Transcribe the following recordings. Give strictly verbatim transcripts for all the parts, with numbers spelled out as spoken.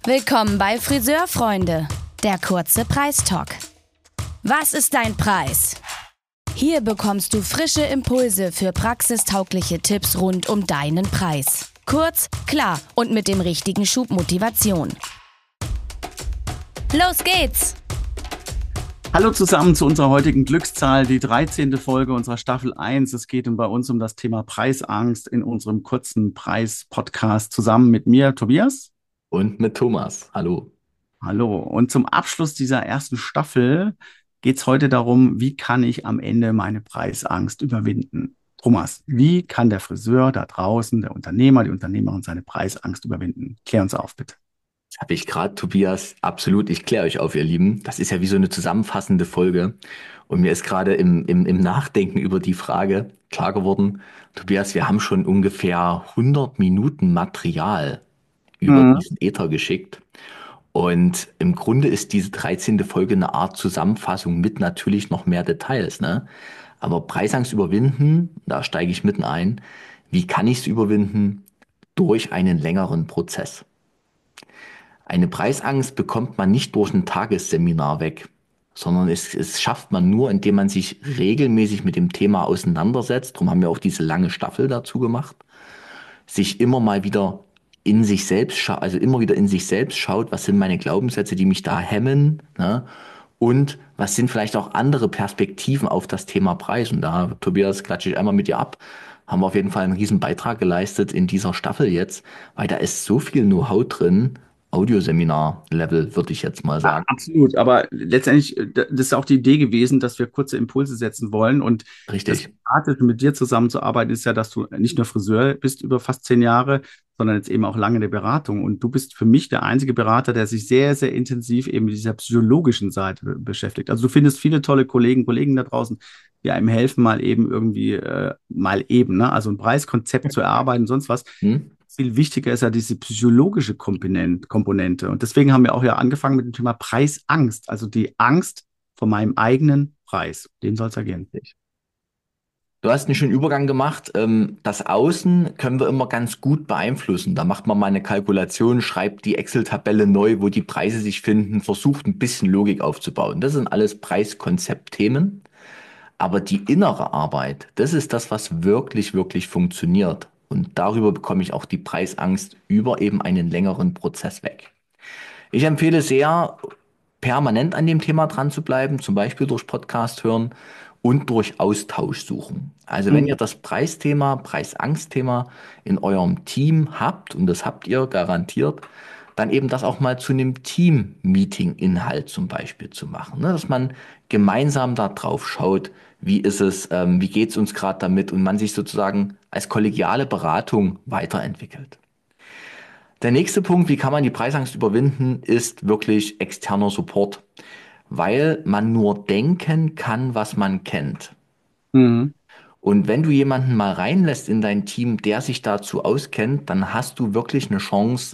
Willkommen bei Friseurfreunde, der kurze Preistalk. Was ist dein Preis? Hier bekommst du frische Impulse für praxistaugliche Tipps rund um deinen Preis. Kurz, klar und mit dem richtigen Schub Motivation. Los geht's! Hallo zusammen zu unserer heutigen Glückszahl, die dreizehnte Folge unserer Staffel eins. Es geht bei uns um das Thema Preisangst in unserem kurzen Preis-Podcast zusammen mit mir, Tobias. Und mit Thomas. Hallo. Hallo. Und zum Abschluss dieser ersten Staffel geht es heute darum, wie kann ich am Ende meine Preisangst überwinden? Thomas, wie kann der Friseur da draußen, der Unternehmer, die Unternehmerin seine Preisangst überwinden? Klär uns auf, bitte. Das habe ich gerade, Tobias. Absolut, ich kläre euch auf, ihr Lieben. Das ist ja wie so eine zusammenfassende Folge. Und mir ist gerade im, im, im Nachdenken über die Frage klar geworden, Tobias, wir haben schon ungefähr hundert Minuten Material über Mhm. diesen Äther geschickt. Und im Grunde ist diese dreizehnte Folge eine Art Zusammenfassung mit natürlich noch mehr Details, ne? Aber Preisangst überwinden, da steige ich mitten ein. Wie kann ich es überwinden? Durch einen längeren Prozess. Eine Preisangst bekommt man nicht durch ein Tagesseminar weg, sondern es, es schafft man nur, indem man sich regelmäßig mit dem Thema auseinandersetzt. Darum haben wir auch diese lange Staffel dazu gemacht. Sich immer mal wieder in sich selbst schaut, also immer wieder in sich selbst schaut, was sind meine Glaubenssätze, die mich da hemmen, ne? Und was sind vielleicht auch andere Perspektiven auf das Thema Preis. Und da, Tobias, klatsche ich einmal mit dir ab, haben wir auf jeden Fall einen riesen Beitrag geleistet in dieser Staffel jetzt, weil da ist so viel Know-how drin, Audioseminar-Level, würde ich jetzt mal Ja, sagen. absolut. Aber letztendlich, äh, das ist auch die Idee gewesen, dass wir kurze Impulse setzen wollen. Und das Richtig. Sympathische, mit dir zusammenzuarbeiten, ist ja, dass du nicht nur Friseur bist über fast zehn Jahre, sondern jetzt eben auch lange in der Beratung. Und du bist für mich der einzige Berater, der sich sehr, sehr intensiv eben mit dieser psychologischen Seite be- beschäftigt. Also du findest viele tolle Kollegen, Kollegen da draußen, die einem helfen, mal eben irgendwie, äh, mal eben, ne? Also ein Preiskonzept zu erarbeiten, sonst was. Hm? Viel wichtiger ist ja diese psychologische Komponent, Komponente. Und deswegen haben wir auch ja angefangen mit dem Thema Preisangst, also die Angst vor meinem eigenen Preis. Dem soll es ja gehen. Du hast einen schönen Übergang gemacht. Ähm, Das Außen können wir immer ganz gut beeinflussen. Da macht man mal eine Kalkulation, schreibt die Excel-Tabelle neu, wo die Preise sich finden, versucht ein bisschen Logik aufzubauen. Das sind alles Preiskonzeptthemen. Aber die innere Arbeit, das ist das, was wirklich, wirklich funktioniert. Und darüber bekomme ich auch die Preisangst über eben einen längeren Prozess weg. Ich empfehle sehr, permanent an dem Thema dran zu bleiben, zum Beispiel durch Podcast hören und durch Austausch suchen. Also wenn Mhm. ihr das Preisthema, Preisangstthema in eurem Team habt, und das habt ihr garantiert, dann eben das auch mal zu einem Team-Meeting-Inhalt zum Beispiel zu machen, ne? Dass man gemeinsam da drauf schaut, wie ist es, ähm, wie geht's uns gerade damit und man sich sozusagen als kollegiale Beratung weiterentwickelt. Der nächste Punkt, wie kann man die Preisangst überwinden, ist wirklich externer Support, weil man nur denken kann, was man kennt. Mhm. Und wenn du jemanden mal reinlässt in dein Team, der sich dazu auskennt, dann hast du wirklich eine Chance,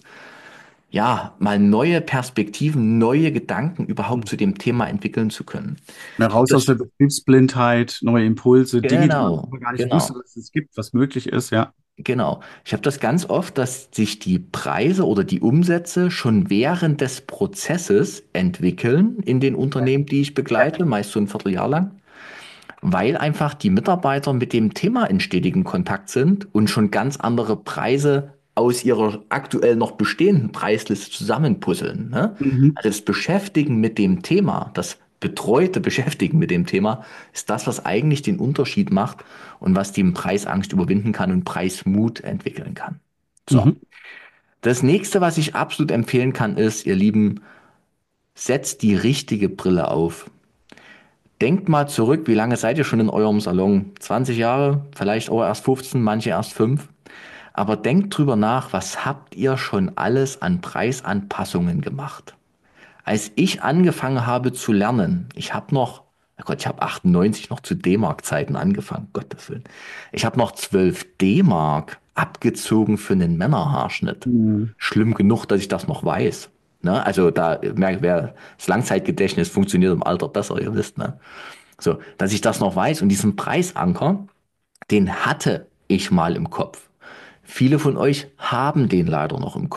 ja, mal neue Perspektiven, neue Gedanken überhaupt zu dem Thema entwickeln zu können. Na, Ich hab raus aus der das, Betriebsblindheit, neue Impulse, Dinge, die man genau, vorher gar nicht wusste, genau. dass es gibt, was möglich ist, ja. Genau. Ich habe das ganz oft, dass sich die Preise oder die Umsätze schon während des Prozesses entwickeln in den Unternehmen, die ich begleite, meist so ein Vierteljahr lang, weil einfach die Mitarbeiter mit dem Thema in stetigem Kontakt sind und schon ganz andere Preise aus ihrer aktuell noch bestehenden Preisliste zusammenpuzzeln, ne? Mhm. Also das Beschäftigen mit dem Thema, das betreute Beschäftigen mit dem Thema, ist das, was eigentlich den Unterschied macht und was die Preisangst überwinden kann und Preismut entwickeln kann. So. Mhm. Das nächste, was ich absolut empfehlen kann, ist, ihr Lieben, setzt die richtige Brille auf. Denkt mal zurück, wie lange seid ihr schon in eurem Salon? zwanzig Jahre, vielleicht auch erst fünfzehn, manche erst fünf. Aber denkt drüber nach, was habt ihr schon alles an Preisanpassungen gemacht? Als ich angefangen habe zu lernen, ich habe noch, oh Gott, ich habe achtundneunzig noch zu D-Mark-Zeiten angefangen, Gottes Willen. Ich habe noch zwölf D-Mark abgezogen für einen Männerhaarschnitt. Mhm. Schlimm genug, dass ich das noch weiß. Ne? Also da merke ich, wer das Langzeitgedächtnis funktioniert im Alter besser, ihr wisst, ne? So, dass ich das noch weiß und diesen Preisanker, den hatte ich mal im Kopf. Viele von euch haben den leider noch im Kopf.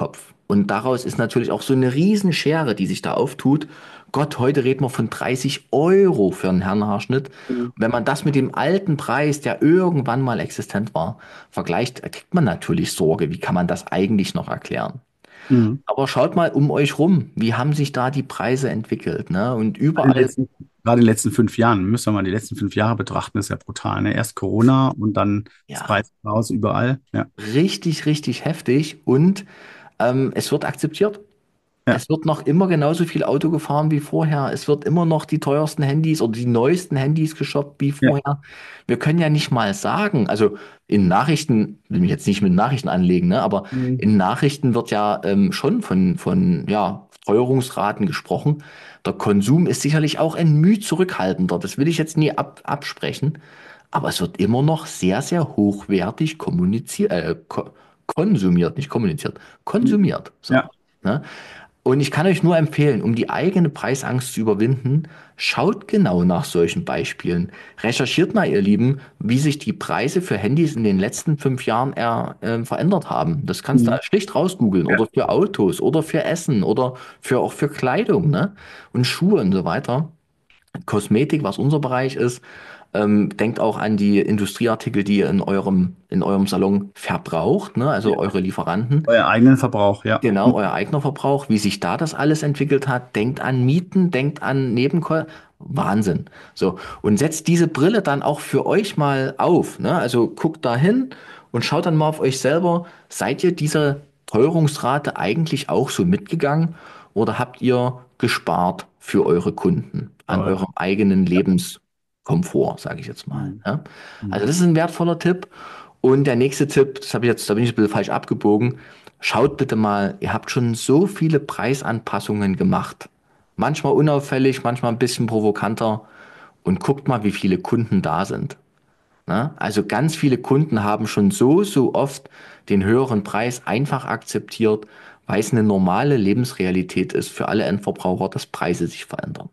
Und daraus ist natürlich auch so eine Riesenschere, die sich da auftut. Gott, heute reden wir von dreißig Euro für einen Herrenhaarschnitt. Mhm. Wenn man das mit dem alten Preis, der irgendwann mal existent war, vergleicht, kriegt man natürlich Sorge. Wie kann man das eigentlich noch erklären? Mhm. Aber schaut mal um euch rum. Wie haben sich da die Preise entwickelt, ne? Und Gerade in den überall, letzten, gerade in den letzten fünf Jahren, müssen wir mal die letzten fünf Jahre betrachten, ist ja brutal. Ne? Erst Corona und dann das ja, Preischaos überall. Ja, richtig, richtig heftig. Und ähm, es wird akzeptiert. ja, Es wird noch immer genauso viel Auto gefahren wie vorher. Es wird immer noch die teuersten Handys oder die neuesten Handys geshoppt wie ja. vorher. Wir können ja nicht mal sagen, also in Nachrichten, will mich jetzt nicht mit Nachrichten anlegen, ne, aber Mhm. in Nachrichten wird ja ähm, schon von, von ja, Teuerungsraten gesprochen. Der Konsum ist sicherlich auch ein Mühe zurückhaltender. Das will ich jetzt nie ab, absprechen. Aber es wird immer noch sehr, sehr hochwertig kommuniziert, äh, ko konsumiert, nicht kommuniziert, konsumiert. So. Ja, Ne? Und ich kann euch nur empfehlen, um die eigene Preisangst zu überwinden, schaut genau nach solchen Beispielen. Recherchiert mal, ihr Lieben, wie sich die Preise für Handys in den letzten fünf Jahren er, äh, verändert haben. Das kannst mhm. du schlicht rausgoogeln Ja. oder für Autos oder für Essen oder für auch für Kleidung, ne? Und Schuhe und so weiter. Kosmetik, was unser Bereich ist. Ähm, denkt auch an die Industrieartikel, die ihr in eurem, in eurem Salon verbraucht, ne? Also Ja. eure Lieferanten. Euer eigenen Verbrauch, ja. Genau, euer eigener Verbrauch, wie sich da das alles entwickelt hat. Denkt an Mieten, denkt an Nebenkosten. Wahnsinn. So, und setzt diese Brille dann auch für euch mal auf. Ne? Also guckt da hin und schaut dann mal auf euch selber. Seid ihr diese Teuerungsrate eigentlich auch so mitgegangen oder habt ihr gespart für eure Kunden an Aber, eurem eigenen Lebenskomfort, sage ich jetzt mal. mhm. Ja? Also Mhm. das ist ein wertvoller Tipp. Und der nächste Tipp, das habe ich jetzt, da bin ich ein bisschen falsch abgebogen. Schaut bitte mal, ihr habt schon so viele Preisanpassungen gemacht. Manchmal unauffällig, manchmal ein bisschen provokanter. Und guckt mal, wie viele Kunden da sind. Ne? Also ganz viele Kunden haben schon so, so oft den höheren Preis einfach akzeptiert, weil es eine normale Lebensrealität ist für alle Endverbraucher, dass Preise sich verändern.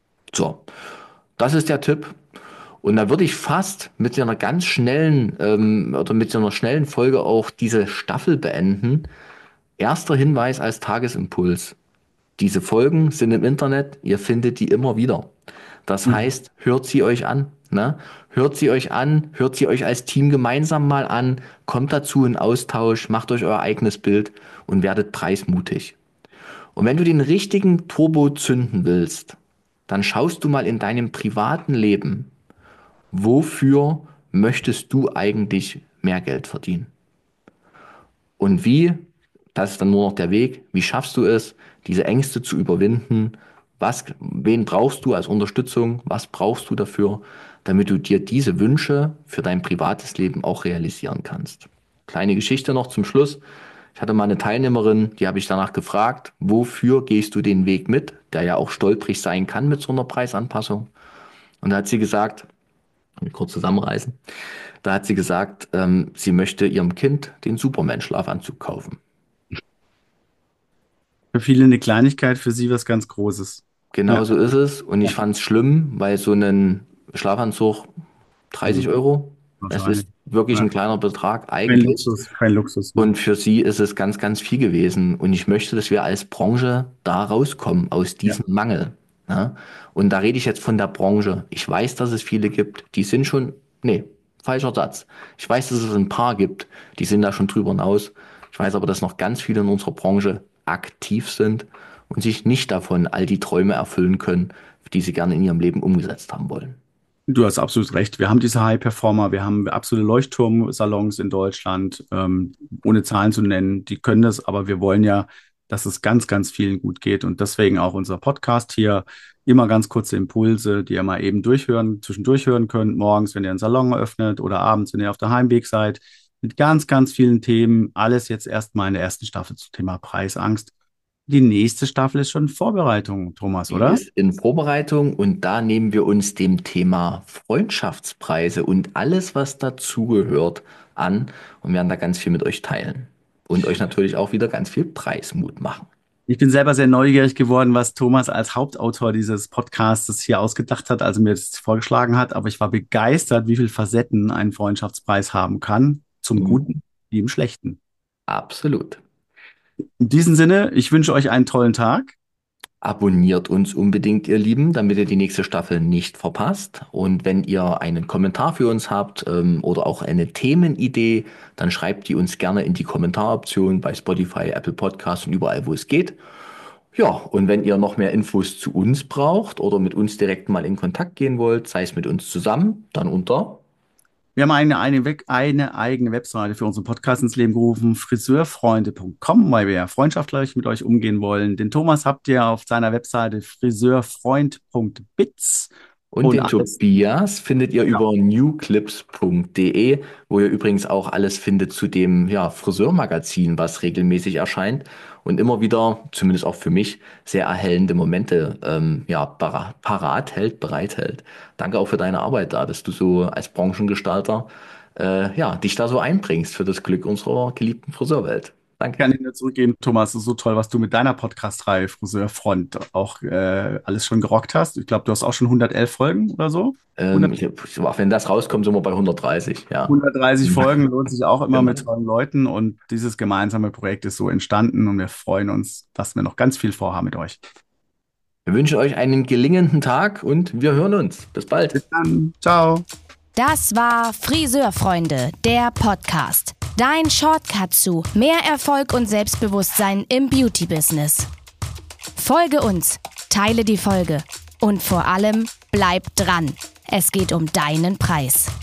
So, das ist der Tipp. Und da würde ich fast mit so einer ganz schnellen ähm, oder mit so einer schnellen Folge auch diese Staffel beenden. Erster Hinweis als Tagesimpuls. Diese Folgen sind im Internet, ihr findet die immer wieder. Das Mhm. heißt, hört sie euch an, ne? Hört sie euch an, hört sie euch als Team gemeinsam mal an, kommt dazu in Austausch, macht euch euer eigenes Bild und werdet preismutig. Und wenn du den richtigen Turbo zünden willst, dann schaust du mal in deinem privaten Leben, wofür möchtest du eigentlich mehr Geld verdienen? Und wie, das ist dann nur noch der Weg, wie schaffst du es, diese Ängste zu überwinden? Was, wen brauchst du als Unterstützung? Was brauchst du dafür, damit du dir diese Wünsche für dein privates Leben auch realisieren kannst? Kleine Geschichte noch zum Schluss. Ich hatte mal eine Teilnehmerin, die habe ich danach gefragt, wofür gehst du den Weg mit, der ja auch stolprig sein kann mit so einer Preisanpassung. Und da hat sie gesagt, ich kurz zusammenreißen, da hat sie gesagt, ähm, sie möchte ihrem Kind den Superman-Schlafanzug kaufen. Für viele eine Kleinigkeit, für sie was ganz Großes. Genau Ja, so ist es. Und ja. ich fand es schlimm, weil so ein Schlafanzug dreißig Mhm. Euro, es Wahrscheinlich. ist wirklich ein Ja. kleiner Betrag Kein eigentlich. Luxus, kein Luxus. Ne? Und für sie ist es ganz, ganz viel gewesen. Und ich möchte, dass wir als Branche da rauskommen aus Ja. diesem Mangel. Ja? Und da rede ich jetzt von der Branche. Ich weiß, dass es viele gibt, die sind schon, nee, falscher Satz. Ich weiß, dass es ein paar gibt, die sind da schon drüber hinaus. Ich weiß aber, dass noch ganz viele in unserer Branche aktiv sind und sich nicht davon all die Träume erfüllen können, die sie gerne in ihrem Leben umgesetzt haben wollen. Du hast absolut recht. Wir haben diese High-Performer, wir haben absolute Leuchtturmsalons in Deutschland, ähm, ohne Zahlen zu nennen. Die können das, aber wir wollen ja, dass es ganz, ganz vielen gut geht. Und deswegen auch unser Podcast hier. Immer ganz kurze Impulse, die ihr mal eben durchhören, zwischendurch hören könnt, morgens, wenn ihr einen Salon öffnet oder abends, wenn ihr auf der Heimweg seid. Mit ganz, ganz vielen Themen. Alles jetzt erstmal in der ersten Staffel zum Thema Preisangst. Die nächste Staffel ist schon in Vorbereitung, Thomas, Die oder? ist in Vorbereitung und da nehmen wir uns dem Thema Freundschaftspreise und alles, was dazugehört, an und werden da ganz viel mit euch teilen. Und euch natürlich auch wieder ganz viel Preismut machen. Ich bin selber sehr neugierig geworden, was Thomas als Hauptautor dieses Podcasts hier ausgedacht hat, also mir das vorgeschlagen hat. Aber ich war begeistert, wie viele Facetten ein Freundschaftspreis haben kann. Zum Mhm. Guten wie im Schlechten. Absolut. In diesem Sinne, ich wünsche euch einen tollen Tag. Abonniert uns unbedingt, ihr Lieben, damit ihr die nächste Staffel nicht verpasst. Und wenn ihr einen Kommentar für uns habt ähm, oder auch eine Themenidee, dann schreibt die uns gerne in die Kommentaroption bei Spotify, Apple Podcasts und überall, wo es geht. Ja, und wenn ihr noch mehr Infos zu uns braucht oder mit uns direkt mal in Kontakt gehen wollt, sei es mit uns zusammen, dann unter Wir haben eine, eine, Web- eine eigene Webseite für unseren Podcast ins Leben gerufen, friseurfreunde punkt com, weil wir ja freundschaftlich mit euch umgehen wollen. Den Thomas habt ihr auf seiner Webseite friseurfreund punkt biz. Und Und den alles, Tobias findet ihr ja, über newclips punkt de, wo ihr übrigens auch alles findet zu dem ja, Friseurmagazin, was regelmäßig erscheint und immer wieder, zumindest auch für mich, sehr erhellende Momente ähm, ja, para- parat hält, bereithält. Danke auch für deine Arbeit da, dass du so als Branchengestalter äh, ja, dich da so einbringst für das Glück unserer geliebten Friseurwelt. Danke. kann ich nur zurückgeben, Thomas. Es ist so toll, was du mit deiner Podcast-Reihe Friseurfront auch äh, alles schon gerockt hast. Ich glaube, du hast auch schon hundertelf Folgen oder so. Ähm, ich, wenn das rauskommt, sind wir bei hundertdreißig, ja. hundertdreißig Folgen lohnt sich auch immer mit Genau. tollen Leuten und dieses gemeinsame Projekt ist so entstanden und wir freuen uns, dass wir noch ganz viel vorhaben mit euch. Wir wünschen euch einen gelingenden Tag und wir hören uns. Bis bald. Bis dann, ciao. Das war Friseurfreunde, der Podcast. Dein Shortcut zu mehr Erfolg und Selbstbewusstsein im Beauty-Business. Folge uns, teile die Folge und vor allem bleib dran. Es geht um deinen Preis.